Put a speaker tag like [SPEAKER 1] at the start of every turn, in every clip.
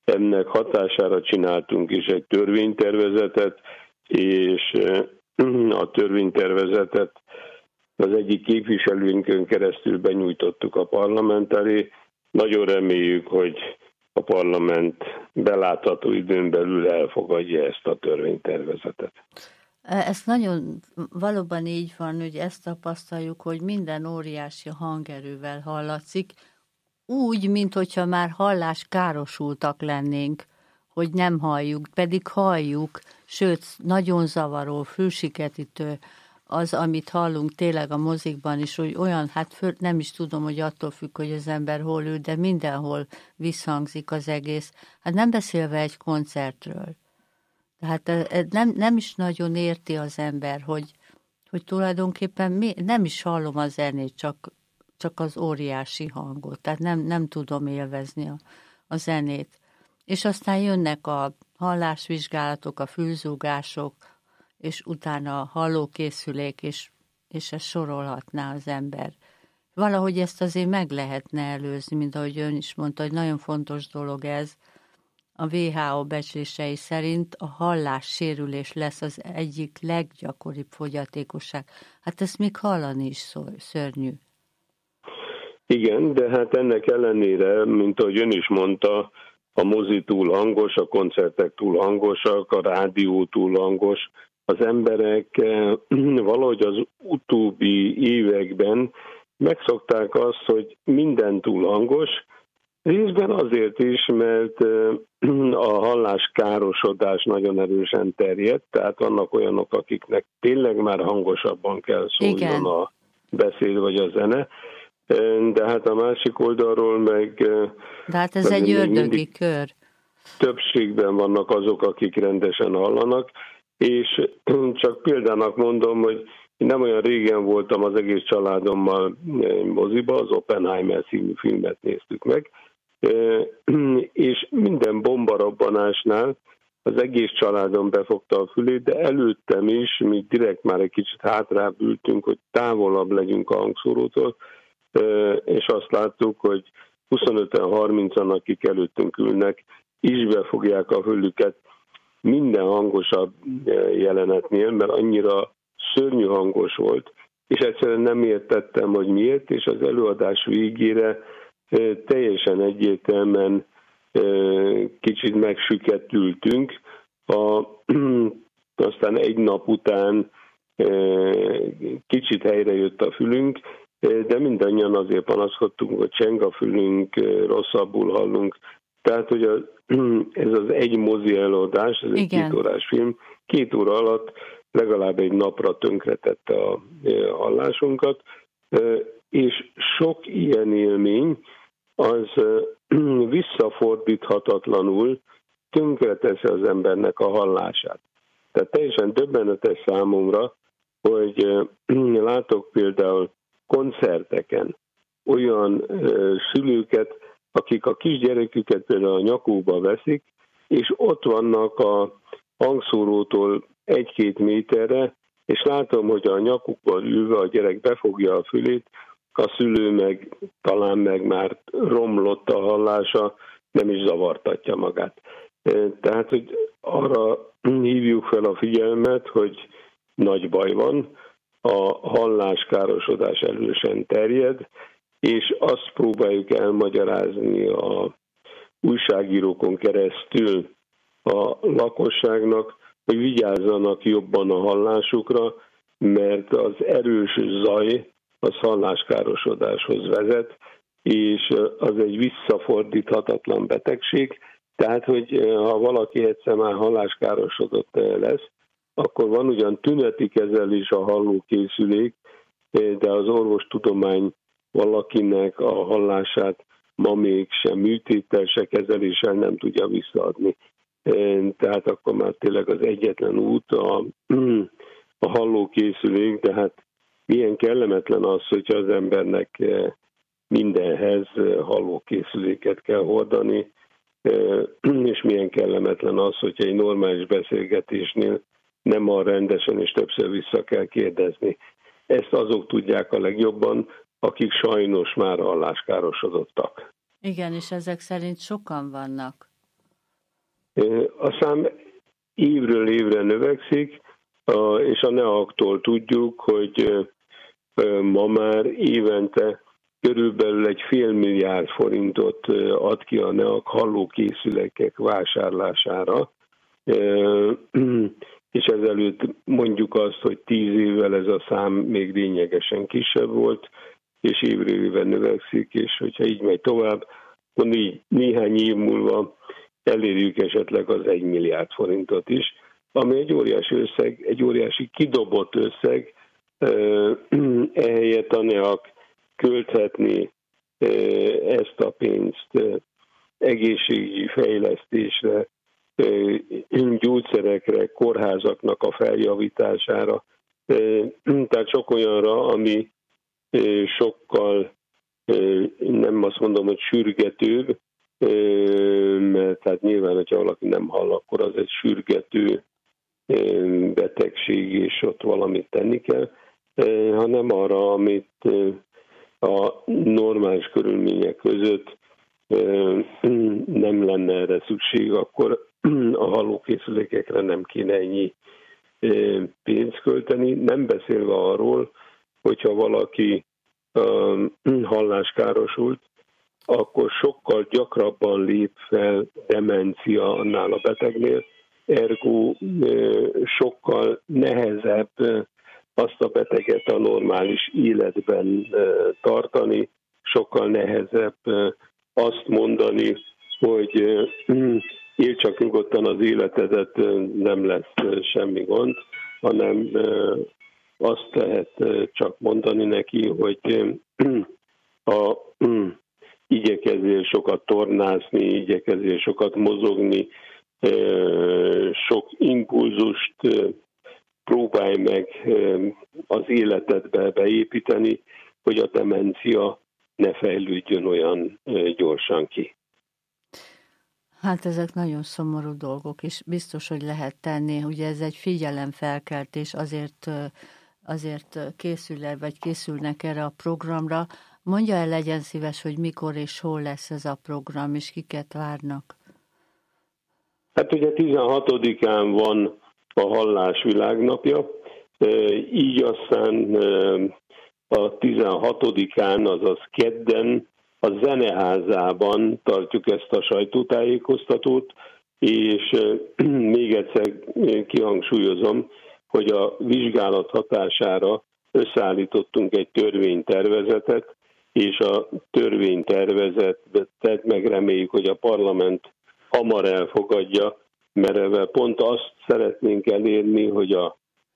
[SPEAKER 1] ennek hatására csináltunk is egy törvénytervezetet, és a törvénytervezetet az egyik képviselőnkön keresztül benyújtottuk a parlament elé. Nagyon reméljük, hogy a parlament belátható időn belül elfogadja ezt a törvénytervezetet.
[SPEAKER 2] Ez nagyon valóban így van, hogy ezt tapasztaljuk, hogy minden óriási hangerővel hallatszik, úgy, minthogyha már halláskárosultak lennénk, hogy nem halljuk, pedig halljuk, sőt, nagyon zavaró, fülsiketítő az, amit hallunk tényleg a mozikban is, hogy olyan, nem is tudom, hogy attól függ, hogy az ember hol ül, de mindenhol visszhangzik az egész. Hát nem beszélve egy koncertről. Tehát nem is nagyon érti az ember, hogy tulajdonképpen nem is hallom a zenét, csak az óriási hangot. Tehát nem tudom élvezni a zenét. És aztán jönnek a hallásvizsgálatok, a fülzúgások, és utána a hallókészülék, és ezt sorolhatná az ember. Valahogy ezt azért meg lehetne előzni, mint ahogy ön is mondta, hogy nagyon fontos dolog ez. A WHO becslései szerint a hallássérülés lesz az egyik leggyakoribb fogyatékosság. Hát ezt még hallani is szörnyű.
[SPEAKER 1] Igen, de hát ennek ellenére, mint ahogy ön is mondta, a mozi túl hangos, a koncertek túl hangosak, a rádió túl hangos. Az emberek valahogy az utóbbi években megszokták azt, hogy minden túl hangos, részben azért is, mert a halláskárosodás nagyon erősen terjedt, tehát vannak olyanok, akiknek tényleg már hangosabban kell szóljon igen. A beszéd vagy a zene, de hát a másik oldalról meg...
[SPEAKER 2] De hát ez egy ördögi kör.
[SPEAKER 1] Többségben vannak azok, akik rendesen hallanak, és csak példának mondom, hogy nem olyan régen voltam az egész családommal moziba, az Oppenheimer című filmet néztük meg, és minden bombarobbanásnál az egész családom befogta a fülét, de előttem is, mi direkt már egy kicsit hátrább ültünk, hogy távolabb legyünk a hangszórótól, és azt láttuk, hogy 25-30-an, akik előttünk ülnek, is befogják a fülüket minden hangosabb jelenetnél, mert annyira szörnyű hangos volt, és egyszerűen nem értettem, hogy miért, és az előadás végére teljesen egyértelműen kicsit megsüketültünk. Aztán egy nap után kicsit helyre jött a fülünk, de mindannyian azért panaszkodtunk, hogy cseng a fülünk, rosszabbul hallunk. Tehát, hogy ez az egy mozi előadás, ez egy 2 órás film, 2 óra alatt legalább egy napra tönkretette a hallásunkat, és sok ilyen élmény az visszafordíthatatlanul tönkreteszi az embernek a hallását. Tehát teljesen döbbenetes számomra, hogy látok például koncerteken olyan szülőket, akik a kisgyereküket például a nyakukba veszik, és ott vannak a hangszórótól 1-2 méterre, és látom, hogy a nyakukban ülve a gyerek befogja a fülét, a szülő meg talán meg már romlott a hallása, nem is zavartatja magát. Tehát, hogy arra hívjuk fel a figyelmet, hogy nagy baj van, a halláskárosodás erősen terjed, és azt próbáljuk elmagyarázni a újságírókon keresztül a lakosságnak, hogy vigyázzanak jobban a hallásukra, mert az erős zaj az halláskárosodáshoz vezet, és az egy visszafordíthatatlan betegség. Tehát, hogy ha valaki egyszer már halláskárosodott lesz, akkor van ugyan tüneti kezelés a hallókészülék, de az orvostudomány valakinek a hallását ma még sem műtéttel, se kezeléssel nem tudja visszaadni. Tehát akkor már tényleg az egyetlen út a hallókészülék, de hát milyen kellemetlen az, hogyha az embernek mindenhez hallókészüléket kell hordani, és milyen kellemetlen az, hogyha egy normális beszélgetésnél nem a rendesen és többször vissza kell kérdezni. Ezt azok tudják a legjobban, akik sajnos már halláskárosodottak.
[SPEAKER 2] Igen, és ezek szerint sokan vannak.
[SPEAKER 1] A szám évről évre növekszik, és a NEAK-tól tudjuk, hogy ma már évente körülbelül egy $500 millió forintot ad ki a NEAK hallókészülékek vásárlására, és ezelőtt mondjuk azt, hogy 10 évvel ez a szám még lényegesen kisebb volt, és évről évre növekszik, és hogyha így megy tovább, akkor néhány év múlva elérjük esetleg az 1 milliárd forintot is, ami egy óriási összeg, egy óriási kidobott összeg, ehelyett a NEAK költhetni ezt a pénzt egészségügyi fejlesztésre, gyógyszerekre, kórházaknak a feljavítására, tehát sok olyanra, ami sokkal, nem azt mondom, hogy sürgetőbb, mert tehát nyilván, hogyha valaki nem hall, akkor az egy sürgető betegség, és ott valamit tenni kell, hanem arra, amit a normális körülmények között nem lenne erre szükség, akkor a hallókészülékekre nem kéne ennyi pénzt költeni, nem beszélve arról, hogyha valaki halláskárosult, akkor sokkal gyakrabban lép fel demencia annál a betegnél, ergo sokkal nehezebb azt a beteget a normális életben tartani, sokkal nehezebb azt mondani, hogy él csak nyugodtan az életedet, nem lesz semmi gond, hanem azt lehet csak mondani neki, hogy igyekezzél sokat tornászni, igyekezzél sokat mozogni, sok impulzust próbálj meg az életedbe beépíteni, hogy a demencia ne fejlődjön olyan gyorsan ki.
[SPEAKER 2] Hát ezek nagyon szomorú dolgok, és biztos, hogy lehet tenni. Ugye ez egy figyelemfelkeltés, azért készülnek erre a programra. Mondja el, legyen szíves, hogy mikor és hol lesz ez a program, és kiket várnak?
[SPEAKER 1] Hát ugye 16-án van a Hallás Világnapja, így aztán a 16-án, azaz kedden a Zeneházában tartjuk ezt a sajtótájékoztatót, és még egyszer kihangsúlyozom, hogy a vizsgálat hatására összeállítottunk egy törvénytervezetet, és a törvénytervezetet meg reméljük, hogy a parlament hamar elfogadja, mert ezzel pont azt szeretnénk elérni, hogy a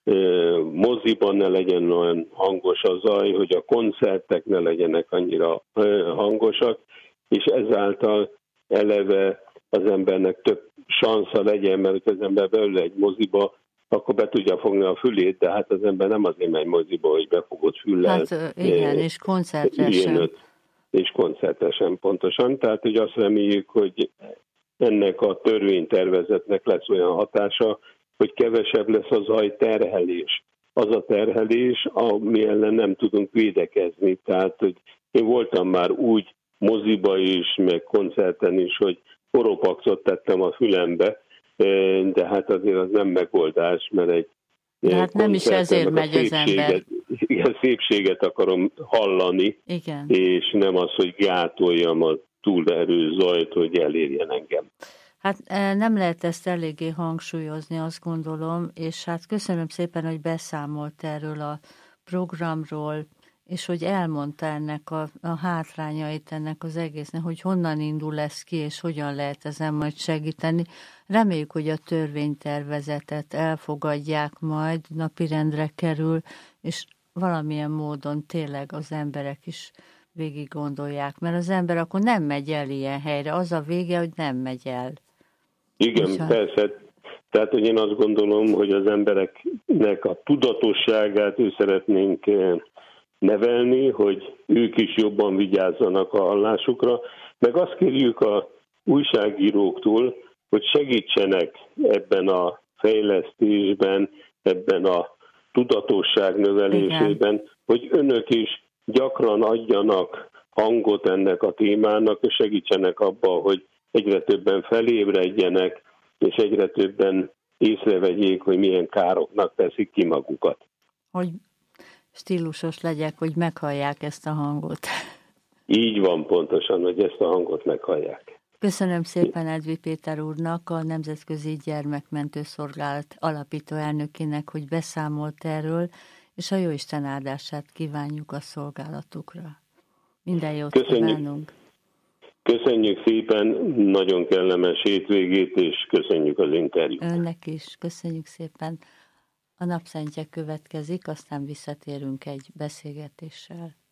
[SPEAKER 1] moziban ne legyen olyan hangos a zaj, hogy a koncertek ne legyenek annyira hangosak, és ezáltal eleve az embernek több sansza legyen, mert az ember beül egy moziba, akkor be tudja fogni a fülét, de hát az ember nem azért megy moziba, hogy befogott füllel.
[SPEAKER 2] Hát igen, és koncertre sem.
[SPEAKER 1] És koncertre sem pontosan. Tehát, hogy azt reméljük, hogy ennek a törvénytervezetnek lesz olyan hatása, hogy kevesebb lesz a zajterhelés. Az a terhelés, ami ellen nem tudunk védekezni. Tehát, hogy én voltam már úgy moziba is, meg koncerten is, hogy Oropaxot tettem a fülembe, de hát azért az nem megoldás, mert egy
[SPEAKER 2] de hát nem is ezért megy az ember.
[SPEAKER 1] Igen, szépséget akarom hallani,
[SPEAKER 2] igen.
[SPEAKER 1] És nem az, hogy gátoljam a túlerő zajt, hogy elérjen engem.
[SPEAKER 2] Hát nem lehet ezt eléggé hangsúlyozni, azt gondolom, és hát köszönöm szépen, hogy beszámolt erről a programról, és hogy elmondta ennek a hátrányait ennek az egésznek, hogy honnan indul ez ki, és hogyan lehet ezen majd segíteni. Reméljük, hogy a törvénytervezetet elfogadják majd, napirendre kerül, és valamilyen módon tényleg az emberek is végig gondolják, mert az ember akkor nem megy el ilyen helyre. Az a vége, hogy nem megy el.
[SPEAKER 1] Igen, persze. Tehát, hogy én azt gondolom, hogy az embereknek a tudatosságát ő szeretnénk nevelni, hogy ők is jobban vigyázzanak a hallásukra, meg azt kérjük a újságíróktól, hogy segítsenek ebben a fejlesztésben, ebben a tudatosság növelésében, igen, hogy önök is gyakran adjanak hangot ennek a témának, és segítsenek abba, hogy egyre többen felébredjenek, és egyre többen észrevegyék, hogy milyen károknak teszik ki magukat.
[SPEAKER 2] Hogy stílusos legyek, hogy meghallják ezt a hangot.
[SPEAKER 1] Így van pontosan, hogy ezt a hangot meghallják.
[SPEAKER 2] Köszönöm szépen Edvi Péter úrnak, a Nemzetközi Gyermekmentő Szolgálat alapító elnökének, hogy beszámolt erről, és a Jóisten áldását kívánjuk a szolgálatukra. Minden jót kívánunk!
[SPEAKER 1] Köszönjük szépen, nagyon kellemes hétvégét, és köszönjük az interjút.
[SPEAKER 2] Önnek is, köszönjük szépen. A napszentje következik, aztán visszatérünk egy beszélgetéssel.